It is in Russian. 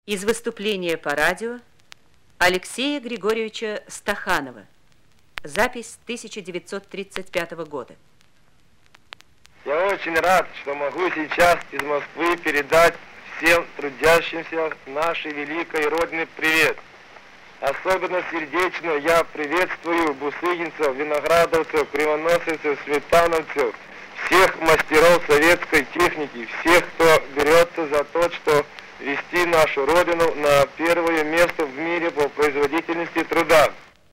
Из выступления по радио Алексея Григорьевича Стаханова. Запись 1935 года. Я очень рад, что могу сейчас из Москвы передать всем трудящимся нашей великой Родины привет. Особенно сердечно я приветствую бусыгинцев, виноградовцев, кривоносовцев, сметановцев, всех мастеров Советского